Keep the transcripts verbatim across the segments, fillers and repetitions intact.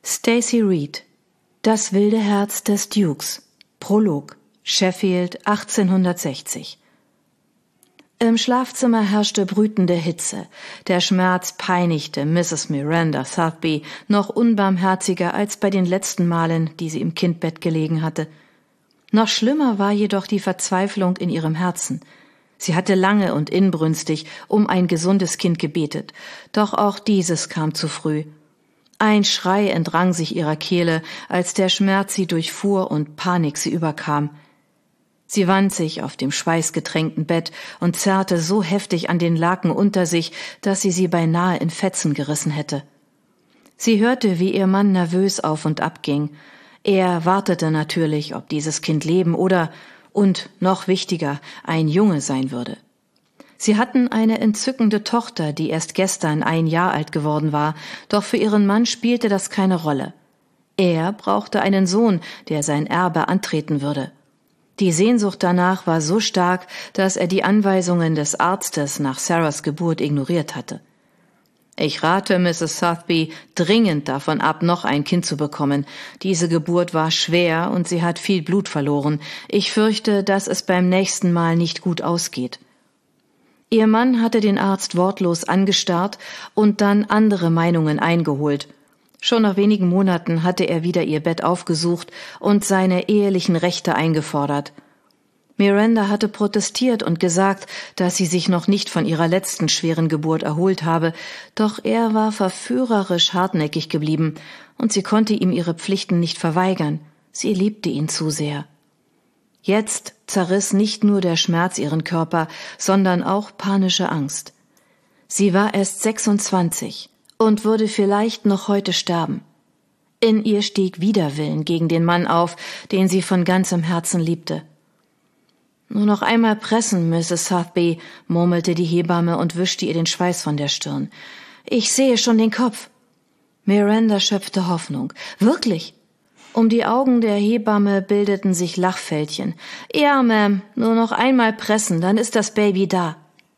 Stacey Reed. Das wilde Herz des Dukes. Prolog. Sheffield, achtzehnhundertsechzig. Im Schlafzimmer herrschte brütende Hitze. Der Schmerz peinigte Misses Miranda Sotheby noch unbarmherziger als bei den letzten Malen, die sie im Kindbett gelegen hatte. Noch schlimmer war jedoch die Verzweiflung in ihrem Herzen. Sie hatte lange und inbrünstig um ein gesundes Kind gebetet, doch auch dieses kam zu früh. Ein Schrei entrang sich ihrer Kehle, als der Schmerz sie durchfuhr und Panik sie überkam. Sie wand sich auf dem schweißgetränkten Bett und zerrte so heftig an den Laken unter sich, dass sie sie beinahe in Fetzen gerissen hätte. Sie hörte, wie ihr Mann nervös auf und ab ging. Er wartete natürlich, ob dieses Kind leben oder, und noch wichtiger, ein Junge sein würde. Sie hatten eine entzückende Tochter, die erst gestern ein Jahr alt geworden war, doch für ihren Mann spielte das keine Rolle. Er brauchte einen Sohn, der sein Erbe antreten würde. Die Sehnsucht danach war so stark, dass er die Anweisungen des Arztes nach Sarahs Geburt ignoriert hatte. »Ich rate Misses Sotheby dringend davon ab, noch ein Kind zu bekommen. Diese Geburt war schwer und sie hat viel Blut verloren. Ich fürchte, dass es beim nächsten Mal nicht gut ausgeht.« Ihr Mann hatte den Arzt wortlos angestarrt und dann andere Meinungen eingeholt. Schon nach wenigen Monaten hatte er wieder ihr Bett aufgesucht und seine ehelichen Rechte eingefordert. Miranda hatte protestiert und gesagt, dass sie sich noch nicht von ihrer letzten schweren Geburt erholt habe, doch er war verführerisch hartnäckig geblieben und sie konnte ihm ihre Pflichten nicht verweigern. Sie liebte ihn zu sehr. Jetzt zerriss nicht nur der Schmerz ihren Körper, sondern auch panische Angst. Sie war erst sechsundzwanzig und würde vielleicht noch heute sterben. In ihr stieg Widerwillen gegen den Mann auf, den sie von ganzem Herzen liebte. »Nur noch einmal pressen, Misses Sotheby«, murmelte die Hebamme und wischte ihr den Schweiß von der Stirn. »Ich sehe schon den Kopf.« Miranda schöpfte Hoffnung. »Wirklich?« Um die Augen der Hebamme bildeten sich Lachfältchen. »Ja, Ma'am, nur noch einmal pressen, dann ist das Baby da.«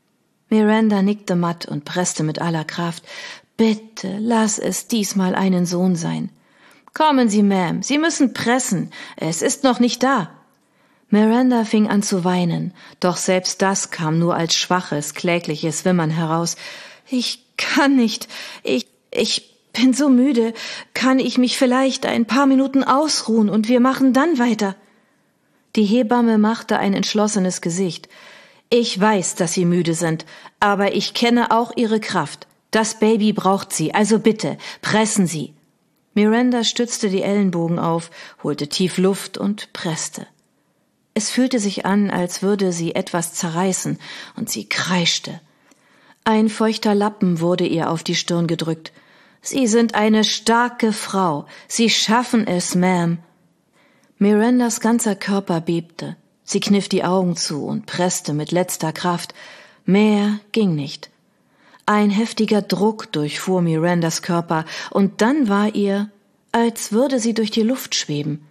Miranda nickte matt und presste mit aller Kraft. »Bitte, lass es diesmal einen Sohn sein.« »Kommen Sie, Ma'am, Sie müssen pressen. Es ist noch nicht da.« Miranda fing an zu weinen, doch selbst das kam nur als schwaches, klägliches Wimmern heraus. »Ich kann nicht. Ich, ich bin so müde. Kann ich mich vielleicht ein paar Minuten ausruhen und wir machen dann weiter?« Die Hebamme machte ein entschlossenes Gesicht. »Ich weiß, dass Sie müde sind, aber ich kenne auch Ihre Kraft. Das Baby braucht Sie, also bitte, pressen Sie.« Miranda stützte die Ellenbogen auf, holte tief Luft und presste. Es fühlte sich an, als würde sie etwas zerreißen, und sie kreischte. Ein feuchter Lappen wurde ihr auf die Stirn gedrückt. »Sie sind eine starke Frau. Sie schaffen es, Ma'am.« Mirandas ganzer Körper bebte. Sie kniff die Augen zu und presste mit letzter Kraft. Mehr ging nicht. Ein heftiger Druck durchfuhr Mirandas Körper, und dann war ihr, als würde sie durch die Luft schweben.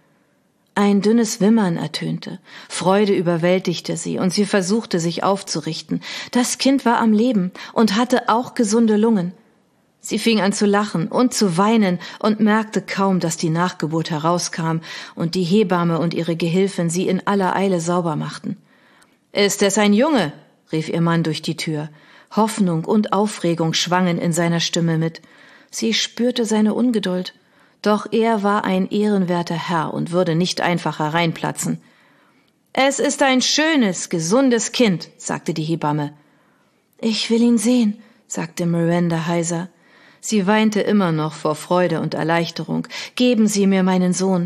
Ein dünnes Wimmern ertönte. Freude überwältigte sie, und sie versuchte, sich aufzurichten. Das Kind war am Leben und hatte auch gesunde Lungen. Sie fing an zu lachen und zu weinen und merkte kaum, dass die Nachgeburt herauskam und die Hebamme und ihre Gehilfin sie in aller Eile sauber machten. »Ist es ein Junge?« rief ihr Mann durch die Tür. Hoffnung und Aufregung schwangen in seiner Stimme mit. Sie spürte seine Ungeduld. Doch er war ein ehrenwerter Herr und würde nicht einfach hereinplatzen. »Es ist ein schönes, gesundes Kind«, sagte die Hebamme. »Ich will ihn sehen«, sagte Miranda heiser. Sie weinte immer noch vor Freude und Erleichterung. »Geben Sie mir meinen Sohn.«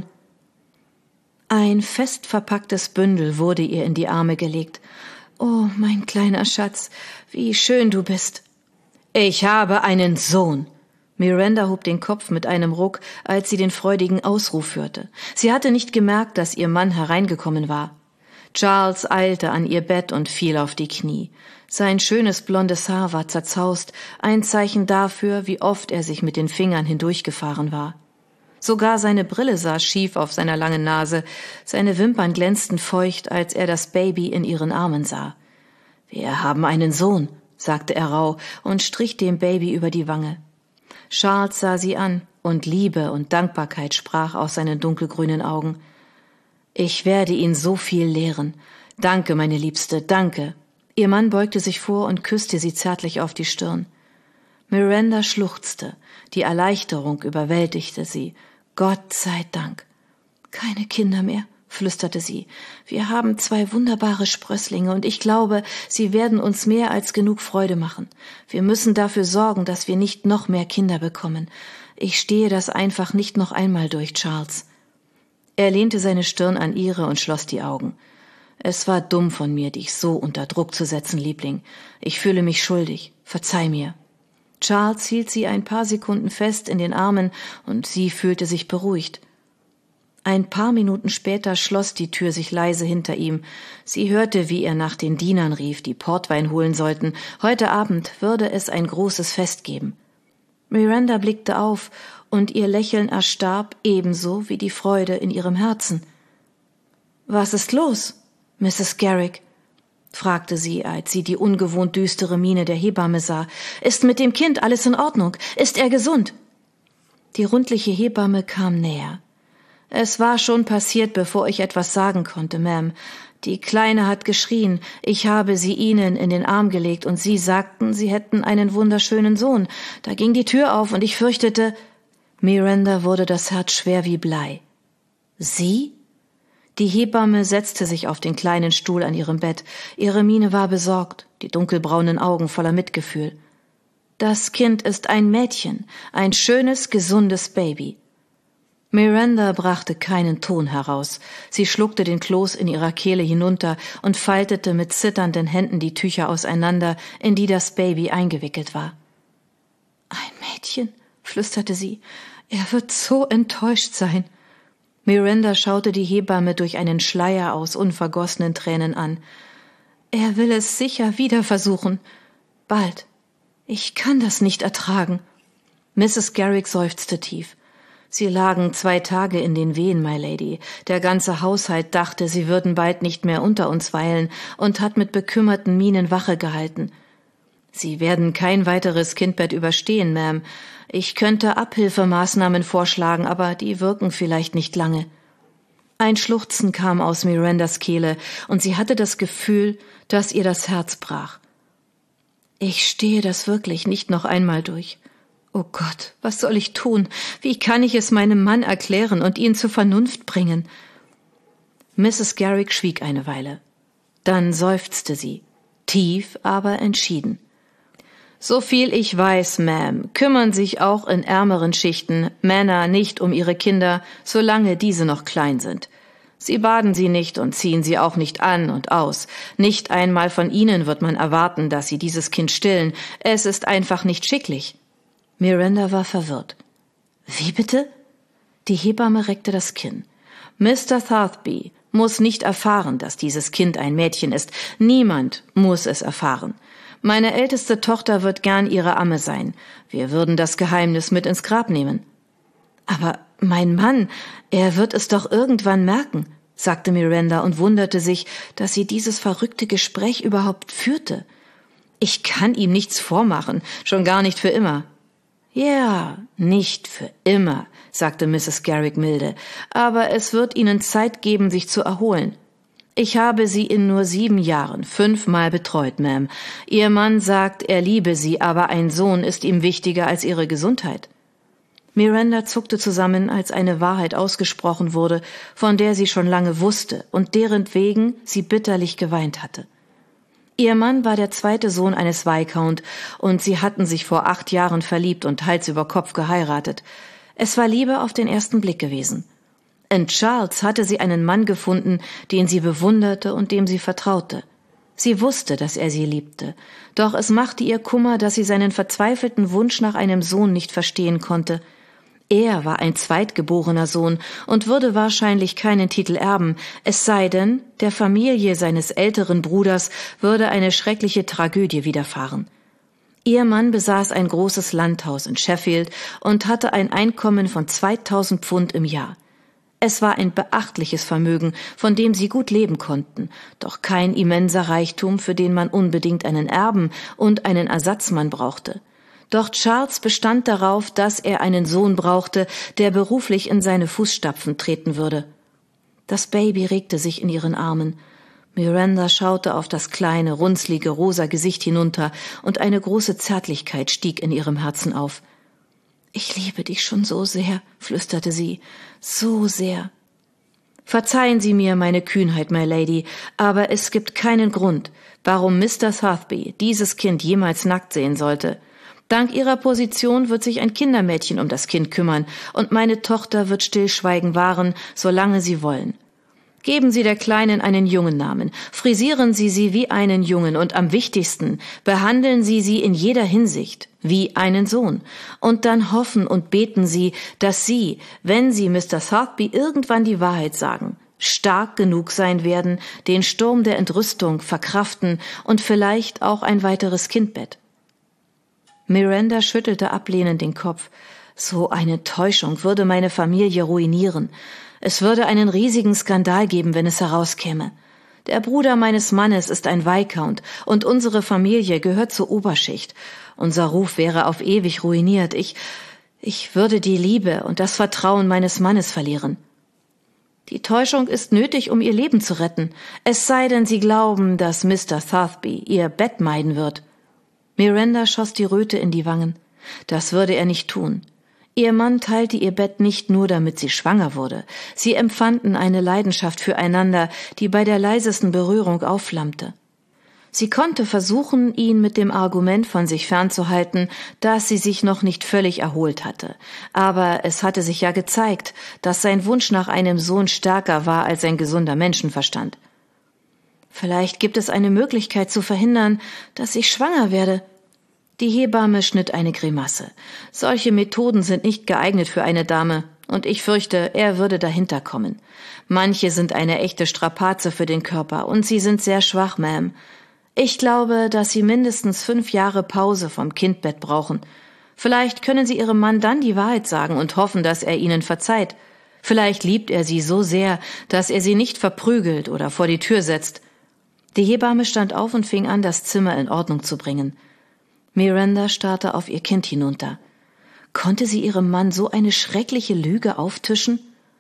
Ein fest verpacktes Bündel wurde ihr in die Arme gelegt. »Oh, mein kleiner Schatz, wie schön du bist.« »Ich habe einen Sohn.« Miranda hob den Kopf mit einem Ruck, als sie den freudigen Ausruf hörte. Sie hatte nicht gemerkt, dass ihr Mann hereingekommen war. Charles eilte an ihr Bett und fiel auf die Knie. Sein schönes blondes Haar war zerzaust, ein Zeichen dafür, wie oft er sich mit den Fingern hindurchgefahren war. Sogar seine Brille saß schief auf seiner langen Nase, seine Wimpern glänzten feucht, als er das Baby in ihren Armen sah. »Wir haben einen Sohn«, sagte er rauh und strich dem Baby über die Wange. Charles sah sie an, und Liebe und Dankbarkeit sprach aus seinen dunkelgrünen Augen. »Ich werde ihn so viel lehren. Danke, meine Liebste, danke.« Ihr Mann beugte sich vor und küsste sie zärtlich auf die Stirn. Miranda schluchzte. Die Erleichterung überwältigte sie. Gott sei Dank. »Keine Kinder mehr«, flüsterte sie. »Wir haben zwei wunderbare Sprösslinge, und ich glaube, sie werden uns mehr als genug Freude machen. Wir müssen dafür sorgen, dass wir nicht noch mehr Kinder bekommen. Ich stehe das einfach nicht noch einmal durch, Charles.« Er lehnte seine Stirn an ihre und schloss die Augen. »Es war dumm von mir, dich so unter Druck zu setzen, Liebling. Ich fühle mich schuldig. Verzeih mir.« Charles hielt sie ein paar Sekunden fest in den Armen, und sie fühlte sich beruhigt. Ein paar Minuten später schloss die Tür sich leise hinter ihm. Sie hörte, wie er nach den Dienern rief, die Portwein holen sollten. Heute Abend würde es ein großes Fest geben. Miranda blickte auf, und ihr Lächeln erstarb ebenso wie die Freude in ihrem Herzen. »Was ist los, Misses Garrick?« fragte sie, als sie die ungewohnt düstere Miene der Hebamme sah. »Ist mit dem Kind alles in Ordnung? Ist er gesund?« Die rundliche Hebamme kam näher. »Es war schon passiert, bevor ich etwas sagen konnte, Ma'am. Die Kleine hat geschrien. Ich habe sie Ihnen in den Arm gelegt, und Sie sagten, Sie hätten einen wunderschönen Sohn. Da ging die Tür auf, und ich fürchtete...« Miranda wurde das Herz schwer wie Blei. »Sie?« Die Hebamme setzte sich auf den kleinen Stuhl an ihrem Bett. Ihre Miene war besorgt, die dunkelbraunen Augen voller Mitgefühl. »Das Kind ist ein Mädchen, ein schönes, gesundes Baby.« Miranda brachte keinen Ton heraus. Sie schluckte den Kloß in ihrer Kehle hinunter und faltete mit zitternden Händen die Tücher auseinander, in die das Baby eingewickelt war. »Ein Mädchen«, flüsterte sie, »er wird so enttäuscht sein.« Miranda schaute die Hebamme durch einen Schleier aus unvergossenen Tränen an. »Er will es sicher wieder versuchen. Bald. Ich kann das nicht ertragen.« Misses Garrick seufzte tief. »Sie lagen zwei Tage in den Wehen, my Lady. Der ganze Haushalt dachte, sie würden bald nicht mehr unter uns weilen und hat mit bekümmerten Mienen Wache gehalten. Sie werden kein weiteres Kindbett überstehen, Ma'am. Ich könnte Abhilfemaßnahmen vorschlagen, aber die wirken vielleicht nicht lange.« Ein Schluchzen kam aus Mirandas Kehle, und sie hatte das Gefühl, dass ihr das Herz brach. »Ich stehe das wirklich nicht noch einmal durch. Oh Gott, was soll ich tun? Wie kann ich es meinem Mann erklären und ihn zur Vernunft bringen?« Misses Garrick schwieg eine Weile. Dann seufzte sie, tief, aber entschieden. »So viel ich weiß, Ma'am, kümmern sich auch in ärmeren Schichten Männer nicht um ihre Kinder, solange diese noch klein sind. Sie baden sie nicht und ziehen sie auch nicht an und aus. Nicht einmal von ihnen wird man erwarten, dass sie dieses Kind stillen. Es ist einfach nicht schicklich.« Miranda war verwirrt. »Wie bitte?« Die Hebamme reckte das Kinn. »Mister Southby muss nicht erfahren, dass dieses Kind ein Mädchen ist. Niemand muss es erfahren. Meine älteste Tochter wird gern ihre Amme sein. Wir würden das Geheimnis mit ins Grab nehmen.« »Aber mein Mann, er wird es doch irgendwann merken«, sagte Miranda und wunderte sich, dass sie dieses verrückte Gespräch überhaupt führte. »Ich kann ihm nichts vormachen, schon gar nicht für immer.« »Ja, nicht für immer«, sagte Misses Garrick milde, »aber es wird Ihnen Zeit geben, sich zu erholen. Ich habe Sie in nur sieben Jahren fünfmal betreut, Ma'am. Ihr Mann sagt, er liebe Sie, aber ein Sohn ist ihm wichtiger als Ihre Gesundheit.« Miranda zuckte zusammen, als eine Wahrheit ausgesprochen wurde, von der sie schon lange wusste und deren wegen sie bitterlich geweint hatte. Ihr Mann war der zweite Sohn eines Viscount, und sie hatten sich vor acht Jahren verliebt und Hals über Kopf geheiratet. Es war Liebe auf den ersten Blick gewesen. In Charles hatte sie einen Mann gefunden, den sie bewunderte und dem sie vertraute. Sie wusste, dass er sie liebte, doch es machte ihr Kummer, dass sie seinen verzweifelten Wunsch nach einem Sohn nicht verstehen konnte. Er war ein zweitgeborener Sohn und würde wahrscheinlich keinen Titel erben, es sei denn, der Familie seines älteren Bruders würde eine schreckliche Tragödie widerfahren. Ihr Mann besaß ein großes Landhaus in Sheffield und hatte ein Einkommen von zweitausend Pfund im Jahr. Es war ein beachtliches Vermögen, von dem sie gut leben konnten, doch kein immenser Reichtum, für den man unbedingt einen Erben und einen Ersatzmann brauchte. Doch Charles bestand darauf, dass er einen Sohn brauchte, der beruflich in seine Fußstapfen treten würde. Das Baby regte sich in ihren Armen. Miranda schaute auf das kleine, runzlige, rosa Gesicht hinunter, und eine große Zärtlichkeit stieg in ihrem Herzen auf. »Ich liebe dich schon so sehr«, flüsterte sie, »so sehr.« »Verzeihen Sie mir meine Kühnheit, my Lady, aber es gibt keinen Grund, warum Mister Sotheby dieses Kind jemals nackt sehen sollte. Dank ihrer Position wird sich ein Kindermädchen um das Kind kümmern, und meine Tochter wird Stillschweigen wahren, solange sie wollen. Geben Sie der Kleinen einen Jungennamen, frisieren Sie sie wie einen Jungen, und am wichtigsten, behandeln Sie sie in jeder Hinsicht wie einen Sohn. Und dann hoffen und beten Sie, dass Sie, wenn Sie Mister Sotheby irgendwann die Wahrheit sagen, stark genug sein werden, den Sturm der Entrüstung verkraften und vielleicht auch ein weiteres Kindbett.« Miranda schüttelte ablehnend den Kopf. So eine Täuschung würde meine Familie ruinieren. Es würde einen riesigen Skandal geben, wenn es herauskäme. Der Bruder meines Mannes ist ein Viscount und unsere Familie gehört zur Oberschicht. Unser Ruf wäre auf ewig ruiniert. Ich, ich würde die Liebe und das Vertrauen meines Mannes verlieren. Die Täuschung ist nötig, um ihr Leben zu retten. Es sei denn, Sie glauben, dass Mister Sotheby ihr Bett meiden wird. Miranda schoss die Röte in die Wangen. Das würde er nicht tun. Ihr Mann teilte ihr Bett nicht nur, damit sie schwanger wurde. Sie empfanden eine Leidenschaft füreinander, die bei der leisesten Berührung aufflammte. Sie konnte versuchen, ihn mit dem Argument von sich fernzuhalten, dass sie sich noch nicht völlig erholt hatte. Aber es hatte sich ja gezeigt, dass sein Wunsch nach einem Sohn stärker war als ein gesunder Menschenverstand. »Vielleicht gibt es eine Möglichkeit zu verhindern, dass ich schwanger werde.« Die Hebamme schnitt eine Grimasse. »Solche Methoden sind nicht geeignet für eine Dame, und ich fürchte, er würde dahinter kommen. Manche sind eine echte Strapaze für den Körper, und sie sind sehr schwach, Ma'am. Ich glaube, dass Sie mindestens fünf Jahre Pause vom Kindbett brauchen. Vielleicht können Sie Ihrem Mann dann die Wahrheit sagen und hoffen, dass er Ihnen verzeiht. Vielleicht liebt er Sie so sehr, dass er Sie nicht verprügelt oder vor die Tür setzt.« Die Hebamme stand auf und fing an, das Zimmer in Ordnung zu bringen. Miranda starrte auf ihr Kind hinunter. Konnte sie ihrem Mann so eine schreckliche Lüge auftischen?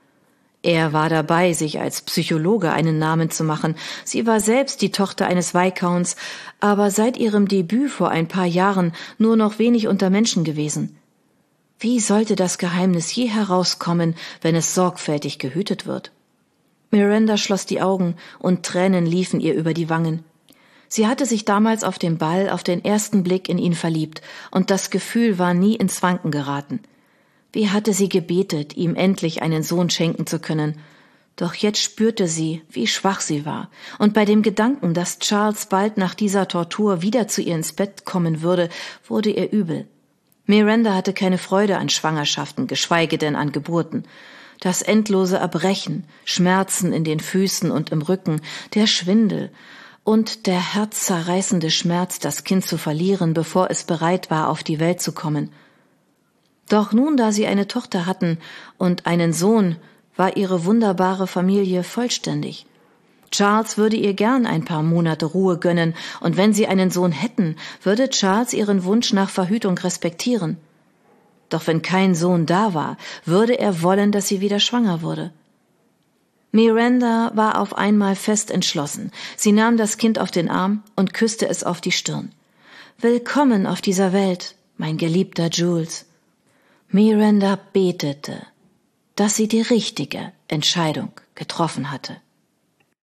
Er war dabei, sich als Psychologe einen Namen zu machen. Sie war selbst die Tochter eines Viscounts, aber seit ihrem Debüt vor ein paar Jahren nur noch wenig unter Menschen gewesen. Wie sollte das Geheimnis je herauskommen, wenn es sorgfältig gehütet wird? Miranda schloss die Augen, und Tränen liefen ihr über die Wangen. Sie hatte sich damals auf dem Ball auf den ersten Blick in ihn verliebt, und das Gefühl war nie ins Wanken geraten. Wie hatte sie gebetet, ihm endlich einen Sohn schenken zu können. Doch jetzt spürte sie, wie schwach sie war, und bei dem Gedanken, dass Charles bald nach dieser Tortur wieder zu ihr ins Bett kommen würde, wurde ihr übel. Miranda hatte keine Freude an Schwangerschaften, geschweige denn an Geburten. Das endlose Erbrechen, Schmerzen in den Füßen und im Rücken, der Schwindel und der herzzerreißende Schmerz, das Kind zu verlieren, bevor es bereit war, auf die Welt zu kommen. Doch nun, da sie eine Tochter hatten und einen Sohn, war ihre wunderbare Familie vollständig. Charles würde ihr gern ein paar Monate Ruhe gönnen, und wenn sie einen Sohn hätten, würde Charles ihren Wunsch nach Verhütung respektieren. Doch wenn kein Sohn da war, würde er wollen, dass sie wieder schwanger wurde. Miranda war auf einmal fest entschlossen. Sie nahm das Kind auf den Arm und küsste es auf die Stirn. »Willkommen auf dieser Welt, mein geliebter Jules.« Miranda betete, dass sie die richtige Entscheidung getroffen hatte.